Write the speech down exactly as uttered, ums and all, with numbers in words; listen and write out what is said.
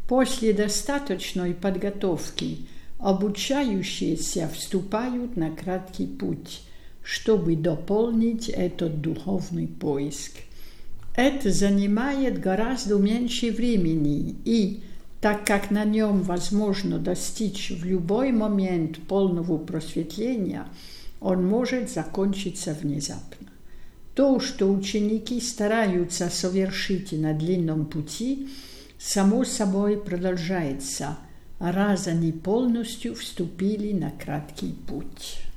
После достаточной подготовки обучающиеся вступают на краткий путь, чтобы дополнить этот духовный поиск. Это занимает гораздо меньше времени, и, так как на нем возможно достичь в любой момент полного просветления, он может закончиться внезапно. То, что ученики стараются совершить на длинном пути, само собой продолжается, раз они полностью вступили на краткий путь.